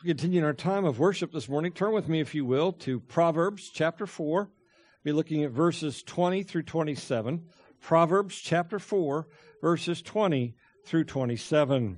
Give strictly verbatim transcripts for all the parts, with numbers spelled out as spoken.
Continuing our time of worship this morning, turn with me, if you will, to Proverbs chapter four. We'll be looking at verses twenty through twenty-seven. Proverbs chapter four, verses twenty through twenty-seven.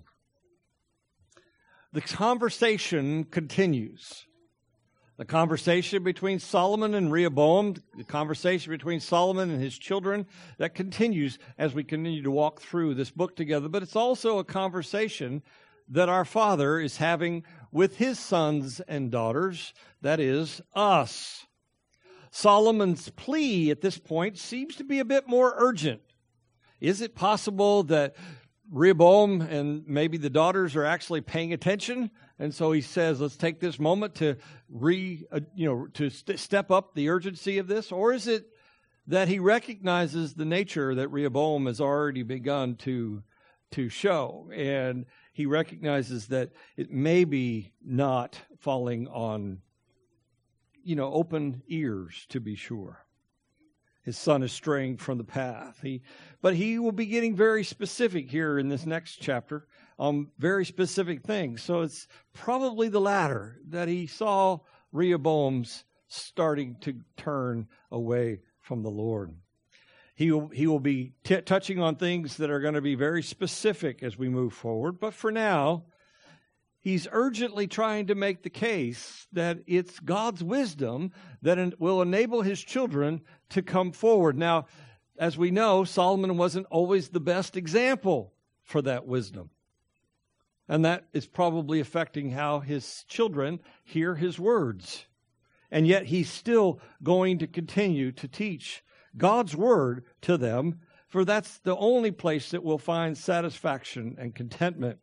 The conversation continues. The conversation between Solomon and Rehoboam, the conversation between Solomon and his children, that continues as we continue to walk through this book together. But it's also a conversation that our Father is having with his sons and daughters, that is, us. Solomon's plea at this point seems to be a bit more urgent. Is it possible that Rehoboam and maybe the daughters are actually paying attention? And so he says, let's take this moment to re, uh, you know, to st- step up the urgency of this. Or is it that he recognizes the nature that Rehoboam has already begun to, to show? And he recognizes that it may be not falling on, you know, open ears, to be sure. His son is straying from the path. He, but he will be getting very specific here in this next chapter on very specific things. So it's probably the latter, that he saw Rehoboam's starting to turn away from the Lord. He will, he will be t- touching on things that are going to be very specific as we move forward. But for now, he's urgently trying to make the case that it's God's wisdom that en- will enable his children to come forward. Now, as we know, Solomon wasn't always the best example for that wisdom. And that is probably affecting how his children hear his words. And yet he's still going to continue to teach God's word to them, for that's the only place that will find satisfaction and contentment.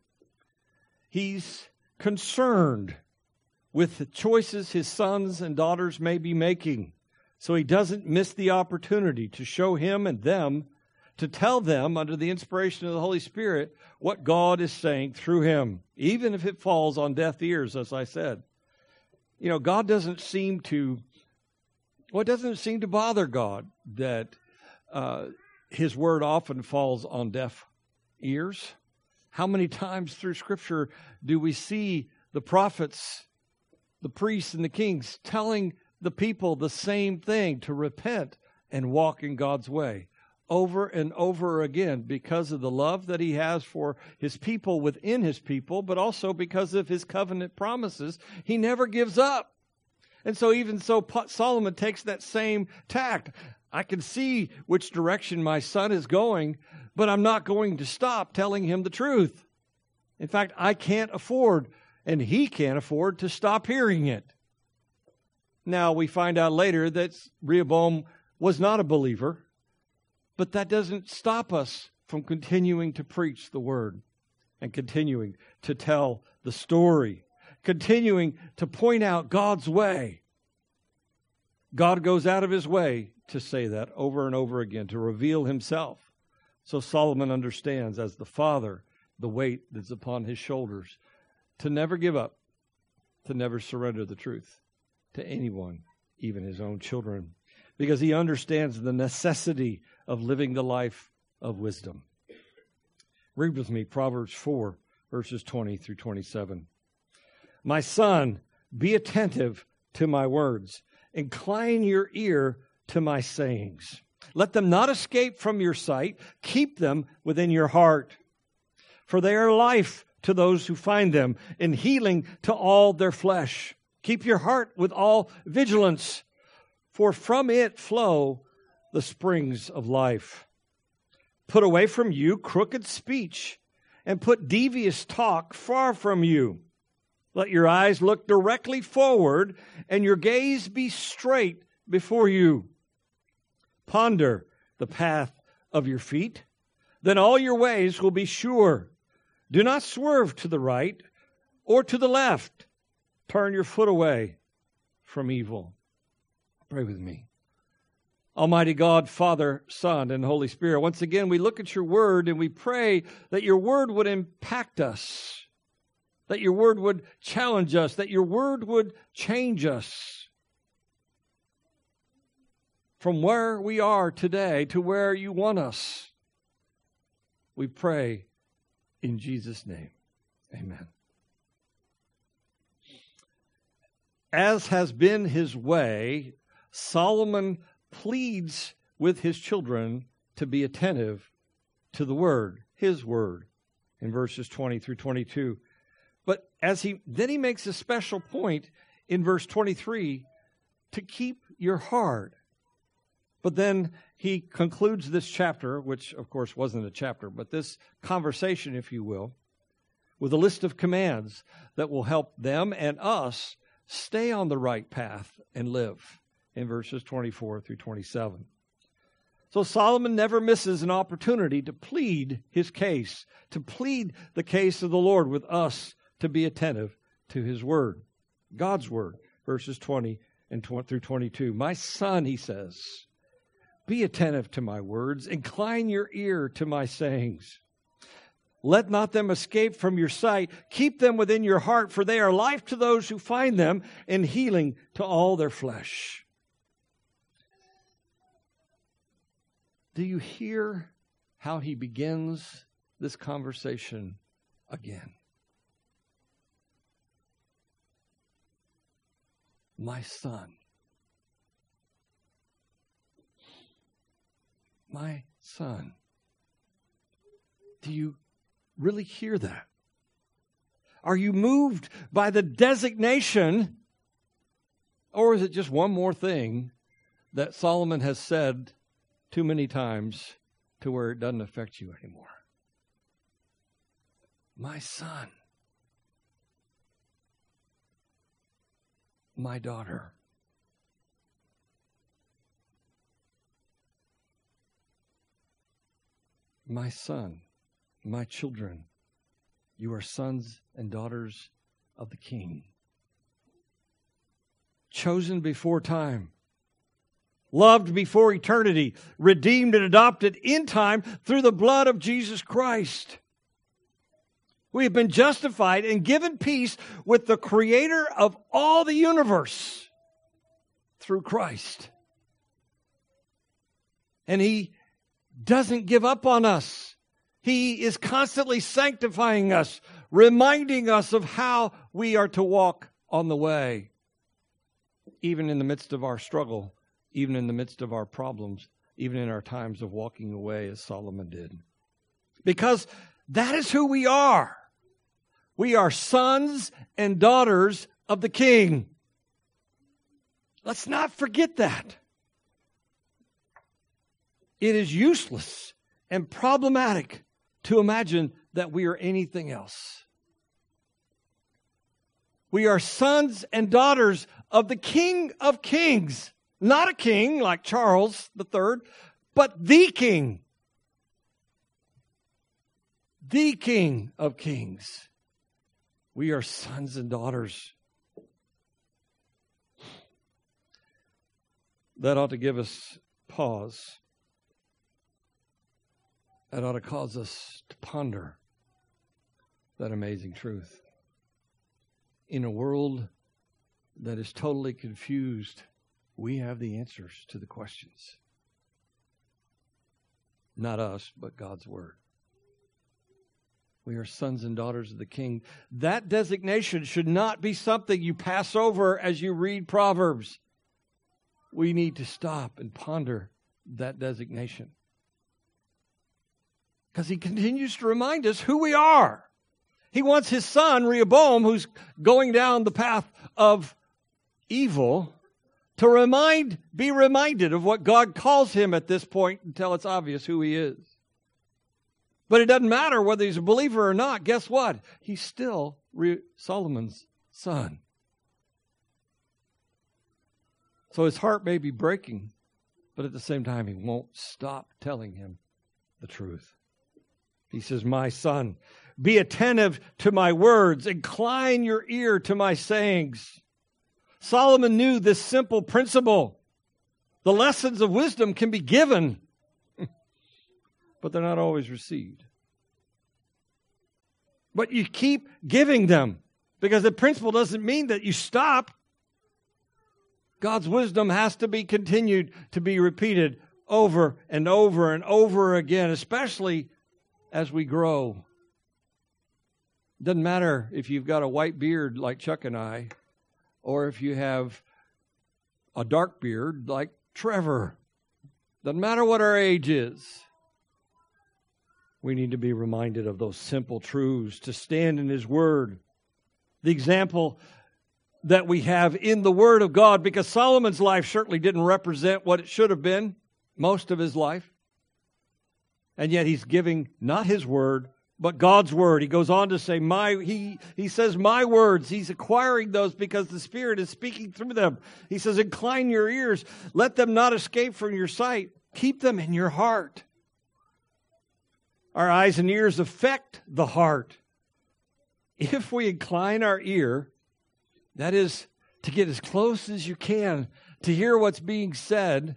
He's concerned with the choices his sons and daughters may be making, so he doesn't miss the opportunity to show him and them, to tell them under the inspiration of the Holy Spirit what God is saying through him, even if it falls on deaf ears, as I said. You know, God doesn't seem to Well, it doesn't seem to bother God that uh, his word often falls on deaf ears. How many times through Scripture do we see the prophets, the priests, and the kings telling the people the same thing, to repent and walk in God's way, over and over again, because of the love that he has for his people within his people, but also because of his covenant promises. He never gives up. And so even so, Solomon takes that same tact. I can see which direction my son is going, but I'm not going to stop telling him the truth. In fact, I can't afford, and he can't afford, to stop hearing it. Now, we find out later that Rehoboam was not a believer, but that doesn't stop us from continuing to preach the word and continuing to tell the story, continuing to point out God's way. God goes out of his way to say that over and over again, to reveal himself. So Solomon understands, as the father, the weight that's upon his shoulders, to never give up, to never surrender the truth to anyone, even his own children, because he understands the necessity of living the life of wisdom. Read with me Proverbs four, verses twenty through twenty-seven. My son, be attentive to my words. Incline your ear to my sayings. Let them not escape from your sight. Keep them within your heart. For they are life to those who find them, and healing to all their flesh. Keep your heart with all vigilance, for from it flow the springs of life. Put away from you crooked speech, and put devious talk far from you. Let your eyes look directly forward, and your gaze be straight before you. Ponder the path of your feet, then all your ways will be sure. Do not swerve to the right or to the left. Turn your foot away from evil. Pray with me. Almighty God, Father, Son, and Holy Spirit, once again we look at your word and we pray that your word would impact us, that your word would challenge us, that your word would change us from where we are today to where you want us. We pray in Jesus' name. Amen. as has been his way, Solomon pleads with his children to be attentive to the word, his word, in verses twenty through twenty-two. But as he then he makes a special point in verse twenty-three to keep your heart. But then he concludes this chapter, which of course wasn't a chapter, but this conversation, if you will, with a list of commands that will help them and us stay on the right path and live, in verses twenty-four through twenty-seven. So Solomon never misses an opportunity to plead his case, to plead the case of the Lord with us, to be attentive to his word, God's word, verses twenty and through twenty-two. My son, he says, be attentive to my words, incline your ear to my sayings. Let not them escape from your sight. Keep them within your heart, for they are life to those who find them and healing to all their flesh. Do you hear how he begins this conversation again? My son. My son. Do you really hear that? Are you moved by the designation, or is it just one more thing that Solomon has said too many times to where it doesn't affect you anymore? My son. My daughter. My son, my children, you are sons and daughters of the King. Chosen before time, loved before eternity, redeemed and adopted in time through the blood of Jesus Christ. We have been justified and given peace with the Creator of all the universe through Christ. And He doesn't give up on us. He is constantly sanctifying us, reminding us of how we are to walk on the way, even in the midst of our struggle, even in the midst of our problems, even in our times of walking away, as Solomon did. Because that is who we are. We are sons and daughters of the King. Let's not forget that. It is useless and problematic to imagine that we are anything else. We are sons and daughters of the King of Kings. Not a king like Charles the Third, but the King. The King of Kings. We are sons and daughters. That ought to give us pause. That ought to cause us to ponder that amazing truth. In a world that is totally confused, we have the answers to the questions. Not us, but God's Word. We are sons and daughters of the King. That designation should not be something you pass over as you read Proverbs. We need to stop and ponder that designation. Because he continues to remind us who we are. He wants his son, Rehoboam, who's going down the path of evil, to remind, be reminded of what God calls him at this point until it's obvious who he is. But it doesn't matter whether he's a believer or not. Guess what? He's still Re- Solomon's son. So his heart may be breaking, but at the same time, he won't stop telling him the truth. He says, my son, be attentive to my words. Incline your ear to my sayings. Solomon knew this simple principle. The lessons of wisdom can be given, but they're not always received. But you keep giving them, because the principle doesn't mean that you stop. God's wisdom has to be continued to be repeated over and over and over again, especially as we grow. Doesn't matter if you've got a white beard like Chuck and I, or if you have a dark beard like Trevor. Doesn't matter what our age is. We need to be reminded of those simple truths, to stand in His Word. The example that we have in the Word of God, because Solomon's life certainly didn't represent what it should have been most of his life. And yet he's giving not his word, but God's word. He goes on to say, "My." He, he says, "My words." He's acquiring those because the Spirit is speaking through them. He says, "Incline your ears. Let them not escape from your sight. Keep them in your heart." Our eyes and ears affect the heart. If we incline our ear, that is to get as close as you can to hear what's being said.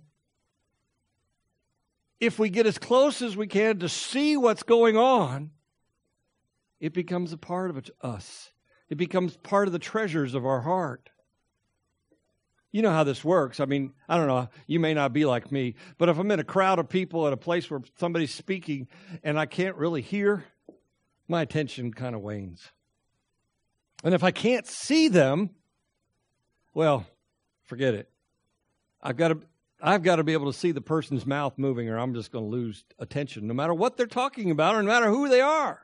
If we get as close as we can to see what's going on, it becomes a part of us. It becomes part of the treasures of our heart. You know how this works. I mean, I don't know, you may not be like me, but if I'm in a crowd of people at a place where somebody's speaking and I can't really hear, my attention kind of wanes. And if I can't see them, well, forget it. I've got to I've got to be able to see the person's mouth moving, or I'm just going to lose attention, no matter what they're talking about or no matter who they are.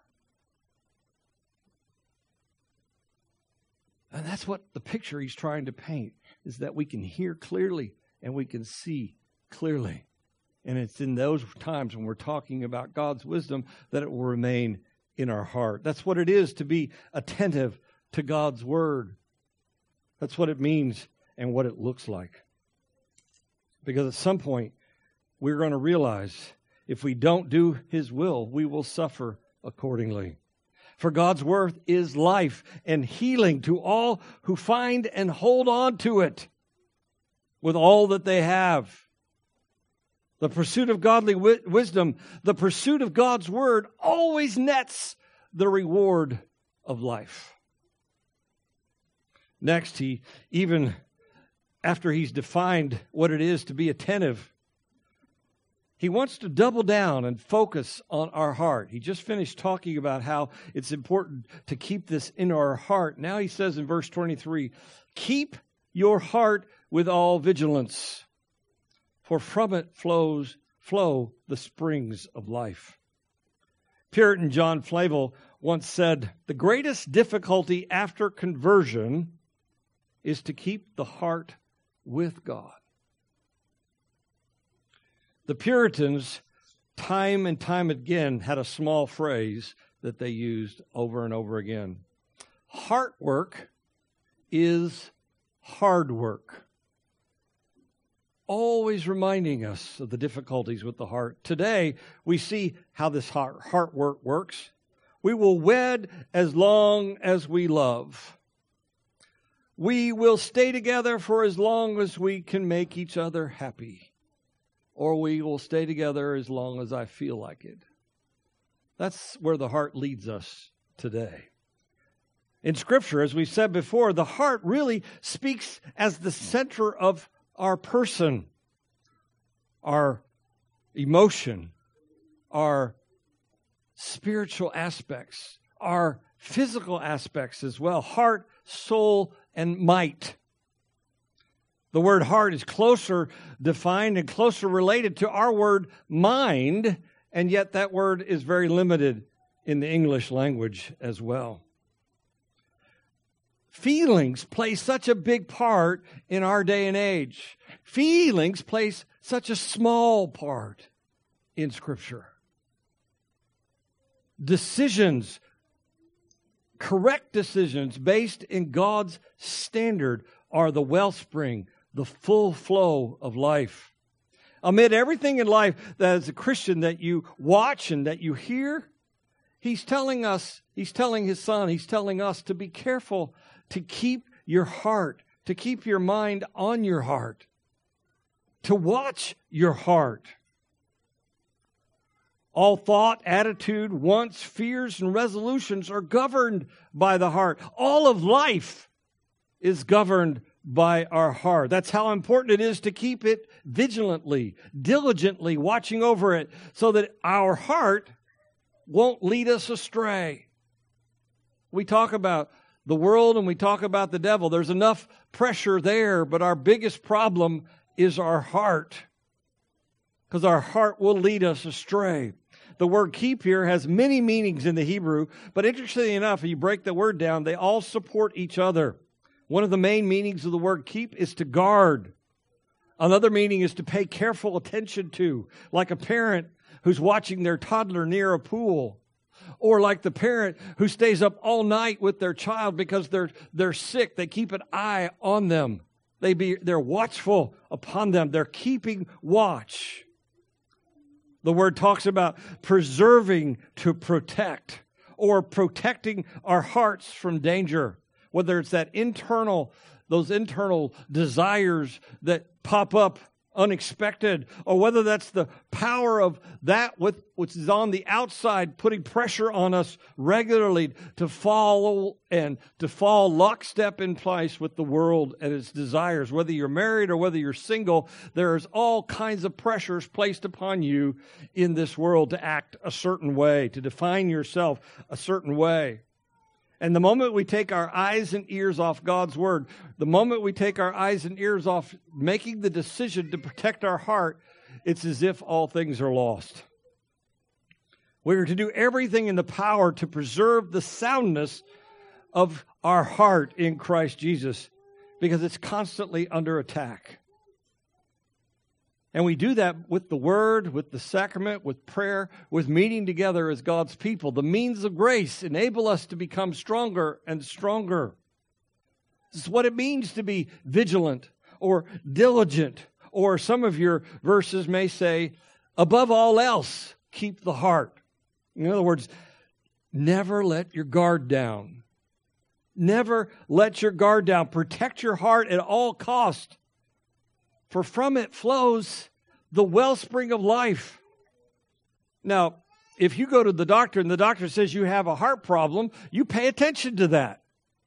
And that's what the picture he's trying to paint, is that we can hear clearly and we can see clearly. And it's in those times when we're talking about God's wisdom that it will remain in our heart. That's what it is to be attentive to God's word. That's what it means and what it looks like. Because at some point, we're going to realize if we don't do His will, we will suffer accordingly. For God's word is life and healing to all who find and hold on to it with all that they have. The pursuit of godly wi- wisdom, the pursuit of God's word always nets the reward of life. Next, he even, after he's defined what it is to be attentive, he wants to double down and focus on our heart. He just finished talking about how it's important to keep this in our heart. Now he says in verse twenty-three, "Keep your heart with all vigilance, for from it flows flow the springs of life." Puritan John Flavel once said, "The greatest difficulty after conversion is to keep the heart with God." The Puritans, time and time again, had a small phrase that they used over and over again. Heart work is hard work. Always reminding us of the difficulties with the heart. Today, we see how this heart, heart work works. We will wed as long as we love. We will stay together for as long as we can make each other happy. Or we will stay together as long as I feel like it. That's where the heart leads us today. In Scripture, as we've said before, the heart really speaks as the center of our person, our emotion, our spiritual aspects, our physical aspects as well. Heart, soul, and might. The word heart is closer defined and closer related to our word mind, and yet that word is very limited in the English language as well. Feelings play such a big part in our day and age. Feelings play such a small part in Scripture. Decisions, correct decisions based in God's standard, are the wellspring, the full flow of life. Amid everything in life that as a Christian that you watch and that you hear, He's telling us, He's telling His Son, He's telling us to be careful to keep your heart, to keep your mind on your heart, to watch your heart. All thought, attitude, wants, fears, and resolutions are governed by the heart. All of life is governed by our heart. That's how important it is to keep it vigilantly, diligently watching over it so that our heart won't lead us astray. We talk about the world and we talk about the devil, there's enough pressure there, but our biggest problem is our heart, because our heart will lead us astray. The word keep here has many meanings in the Hebrew, but interestingly enough, if you break the word down, they all support each other. One of the main meanings of the word keep is to guard. Another meaning is to pay careful attention to, like a parent who's watching their toddler near a pool, or like the parent who stays up all night with their child because they're they're sick. They keep an eye on them. They be they're watchful upon them. They're keeping watch. The word talks about preserving to protect, or protecting our hearts from danger. Whether it's that internal, those internal desires that pop up unexpected, or whether that's the power of that with, which is on the outside, putting pressure on us regularly to follow and to fall lockstep in place with the world and its desires. Whether you're married or whether you're single, there's all kinds of pressures placed upon you in this world to act a certain way, to define yourself a certain way. And the moment we take our eyes and ears off God's word, the moment we take our eyes and ears off making the decision to protect our heart, it's as if all things are lost. We are to do everything in the power to preserve the soundness of our heart in Christ Jesus, because it's constantly under attack. And we do that with the Word, with the sacrament, with prayer, with meeting together as God's people. The means of grace enable us to become stronger and stronger. This is what it means to be vigilant or diligent. Or some of your verses may say, above all else, keep the heart. In other words, never let your guard down. Never let your guard down. Protect your heart at all cost. For from it flows the wellspring of life. Now, if you go to the doctor and the doctor says you have a heart problem, you pay attention to that.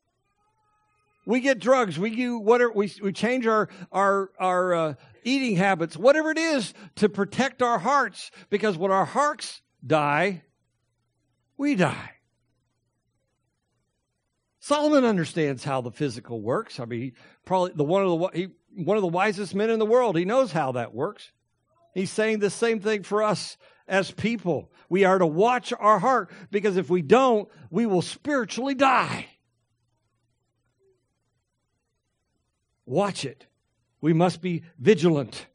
We get drugs. We do whatever. We we change our our our uh, eating habits, whatever it is, to protect our hearts. Because when our hearts die, we die. Solomon understands how the physical works. I mean, he probably the one of the he. One of the wisest men in the world. He knows how that works. He's saying the same thing for us as people. We are to watch our heart, because if we don't, we will spiritually die. Watch it. We must be vigilant.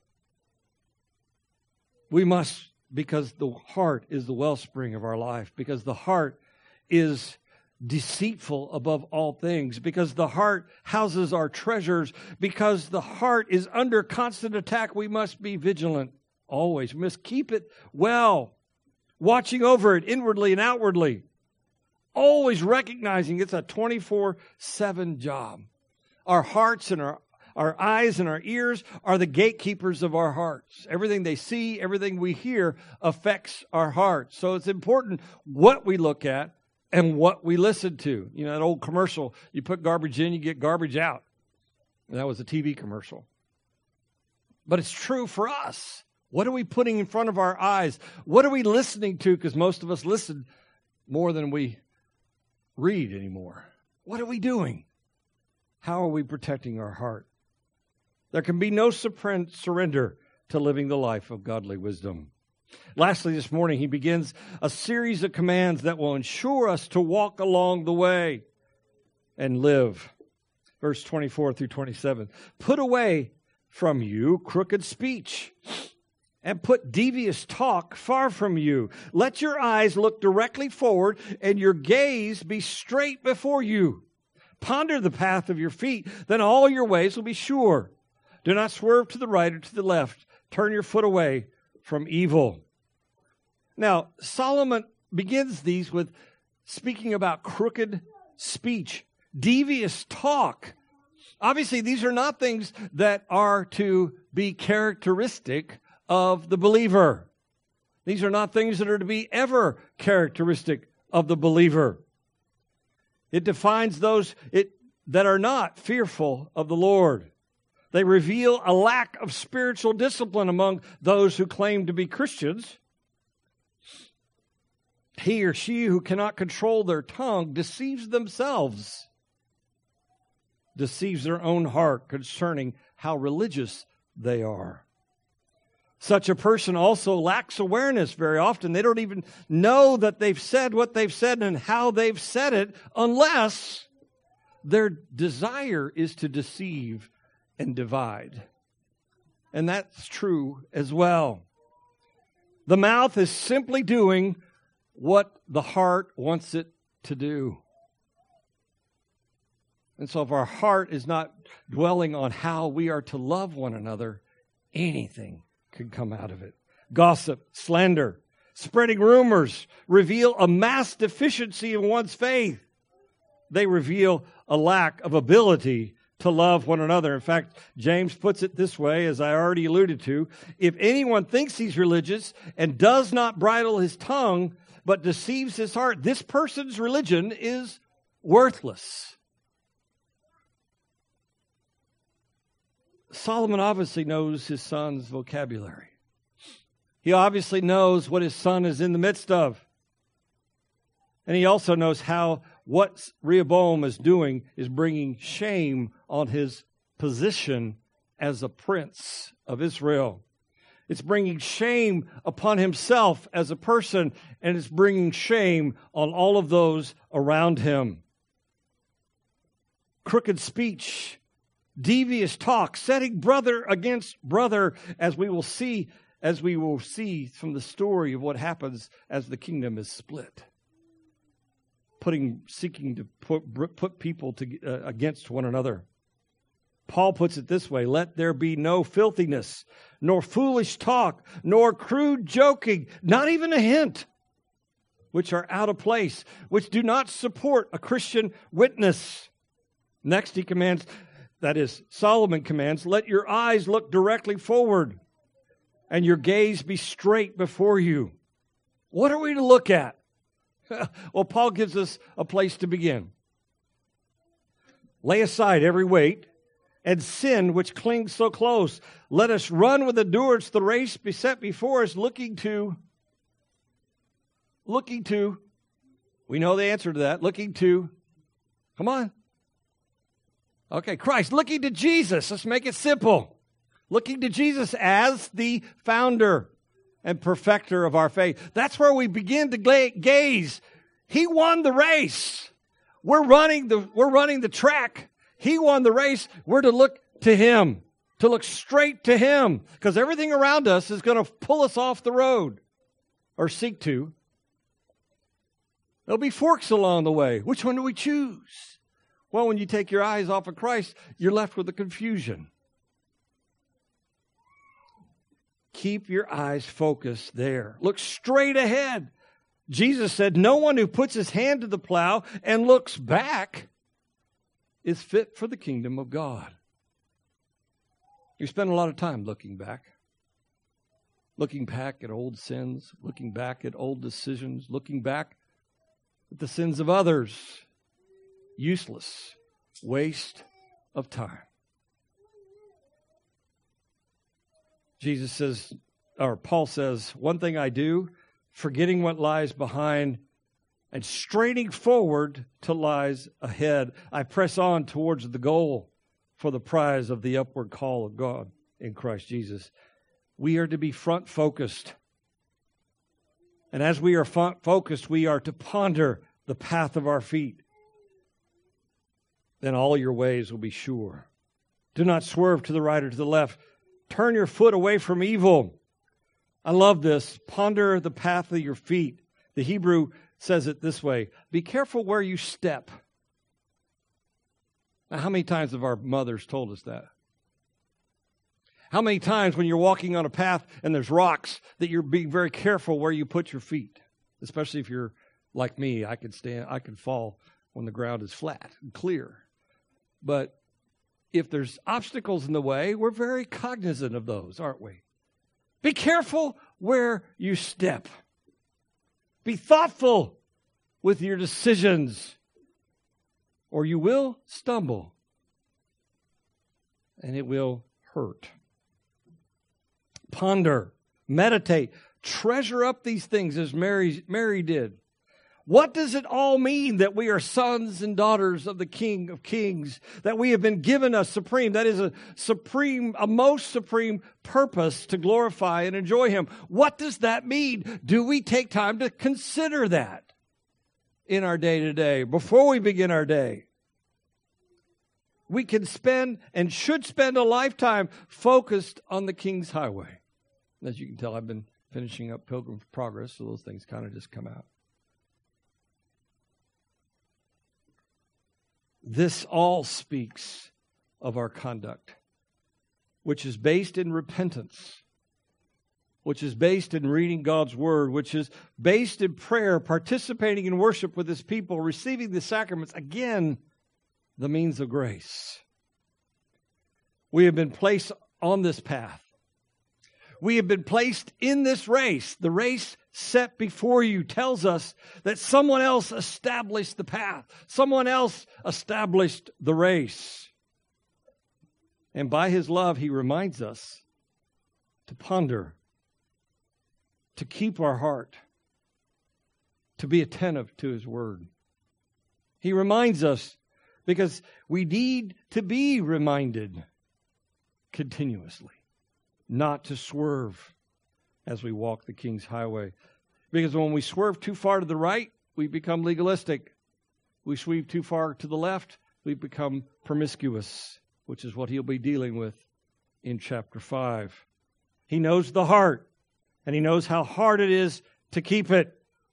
We must, because the heart is the wellspring of our life, because the heart is deceitful above all things, because the heart houses our treasures, because the heart is under constant attack. We must be vigilant always. We must keep it well, watching over it inwardly and outwardly, always recognizing it's a twenty-four seven job. Our hearts and our Our eyes and our ears are the gatekeepers of our hearts. Everything they see, everything we hear affects our hearts. So it's important what we look at and what we listen to. You know, that old commercial, you put garbage in, you get garbage out. And that was a T V commercial. But it's true for us. What are we putting in front of our eyes? What are we listening to? Because most of us listen more than we read anymore. What are we doing? How are we protecting our heart? There can be no surrender to living the life of godly wisdom. Lastly, this morning, he begins a series of commands that will ensure us to walk along the way and live. Verse twenty-four through twenty-seven. Put away from you crooked speech, and put devious talk far from you. Let your eyes look directly forward, and your gaze be straight before you. Ponder the path of your feet, then all your ways will be sure. Do not swerve to the right or to the left. Turn your foot away from evil. Now, Solomon begins these with speaking about crooked speech, devious talk. Obviously, these are not things that are to be characteristic of the believer. These are not things that are to be ever characteristic of the believer. It defines those it, that are not fearful of the Lord. They reveal a lack of spiritual discipline among those who claim to be Christians. He or she who cannot control their tongue deceives themselves. deceives their own heart concerning how religious they are. Such a person also lacks awareness very often. They don't even know that they've said what they've said and how they've said it unless their desire is to deceive and divide. And that's true as well. The mouth is simply doing what the heart wants it to do. And so if our heart is not dwelling on how we are to love one another, anything can come out of it. Gossip, slander, spreading rumors reveal a mass deficiency in one's faith. They reveal a lack of ability to love one another. In fact, James puts it this way, as I already alluded to: if anyone thinks he's religious and does not bridle his tongue, but deceives his heart, this person's religion is worthless. Solomon obviously knows his son's vocabulary. He obviously knows what his son is in the midst of. And he also knows how what Rehoboam is doing is bringing shame on his position as a prince of Israel. It's bringing shame upon himself as a person, and it's bringing shame on all of those around him. Crooked speech, devious talk, setting brother against brother, as we will see, as we will see from the story of what happens as the kingdom is split. Putting, seeking to put, put people to, uh, against one another. Paul puts it this way: let there be no filthiness, nor foolish talk, nor crude joking, not even a hint, which are out of place, which do not support a Christian witness. Next, he commands, that is, Solomon commands, let your eyes look directly forward and your gaze be straight before you. What are we to look at? Well, Paul gives us a place to begin. Lay aside every weight and sin which clings so close. Let us run with endurance the race beset before us, looking to, looking to, we know the answer to that, looking to, come on. Okay, Christ, looking to Jesus. Let's make it simple. Looking to Jesus as the founder and perfecter of our faith. That's where we begin to gaze. He won the race. We're running the, we're running the track. He won the race. We're to look to Him, to look straight to Him, because everything around us is going to pull us off the road, or seek to. There'll be forks along the way. Which one do we choose? Well, when you take your eyes off of Christ, you're left with the confusion. Keep your eyes focused there. Look straight ahead. Jesus said, no one who puts his hand to the plow and looks back is fit for the kingdom of God. You spend a lot of time looking back. Looking back at old sins, looking back at old decisions, looking back at the sins of others. Useless waste of time. Jesus says, or Paul says, one thing I do, forgetting what lies behind and straining forward to lies ahead, I press on towards the goal for the prize of the upward call of God in Christ Jesus. We are to be front focused. And as we are front focused, we are to ponder the path of our feet. Then all your ways will be sure. Do not swerve to the right or to the left. Turn your foot away from evil. I love this. Ponder the path of your feet. The Hebrew says it this way: be careful where you step. Now, how many times have our mothers told us that? How many times when you're walking on a path and there's rocks that you're being very careful where you put your feet? Especially if you're like me, I could stand, I could fall when the ground is flat and clear. But if there's obstacles in the way, we're very cognizant of those, aren't we? Be careful where you step. Be thoughtful with your decisions, or you will stumble, and it will hurt. Ponder, meditate, treasure up these things as Mary, Mary did. What does it all mean that we are sons and daughters of the King of Kings, that we have been given a supreme, that is a supreme, a most supreme purpose to glorify and enjoy Him? What does that mean? Do we take time to consider that in our day-to-day, before we begin our day? We can spend and should spend a lifetime focused on the King's highway. As you can tell, I've been finishing up Pilgrim's Progress, so those things kind of just come out. This all speaks of our conduct, which is based in repentance, which is based in reading God's Word, which is based in prayer, participating in worship with His people, receiving the sacraments, again, the means of grace. We have been placed on this path. We have been placed in this race. The race set before you tells us that someone else established the path. Someone else established the race. And by His love, He reminds us to ponder, to keep our heart, to be attentive to His Word. He reminds us because we need to be reminded continuously, not to swerve as we walk the King's highway. Because when we swerve too far to the right, we become legalistic. We sweep too far to the left, we become promiscuous, which is what He'll be dealing with in chapter five. He knows the heart, and He knows how hard it is to keep it.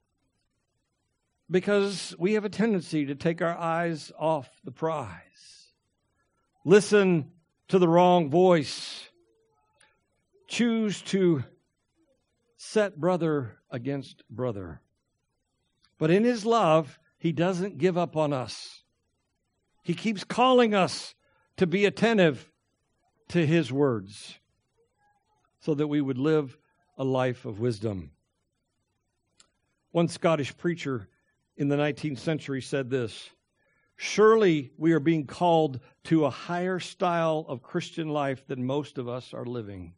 Because we have a tendency to take our eyes off the prize. Listen to the wrong voice. Choose to set brother against brother. But in His love, He doesn't give up on us. He keeps calling us to be attentive to His words so that we would live a life of wisdom. One Scottish preacher in the nineteenth century said this: "Surely we are being called to a higher style of Christian life than most of us are living.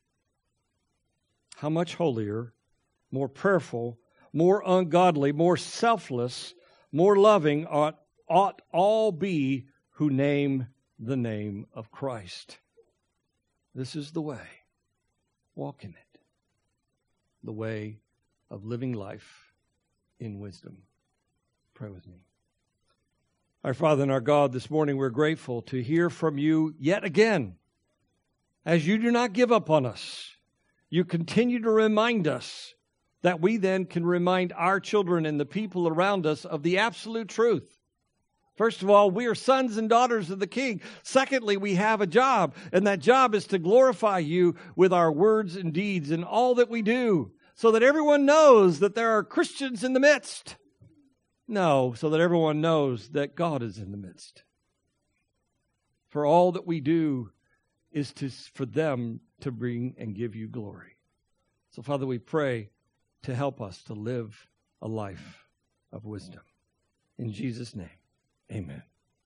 How much holier, more prayerful, more ungodly, more selfless, more loving ought, ought all be who name the name of Christ." This is the way. Walk in it. The way of living life in wisdom. Pray with me. Our Father and our God, this morning we're grateful to hear from You yet again. As You do not give up on us, You continue to remind us that we then can remind our children and the people around us of the absolute truth. First of all, we are sons and daughters of the King. Secondly, we have a job, and that job is to glorify You with our words and deeds and all that we do, so that everyone knows that there are Christians in the midst. No, so that everyone knows that God is in the midst. For all that we do is to for them to bring and give You glory. So, Father, we pray to help us to live a life of wisdom. In Jesus' name, amen.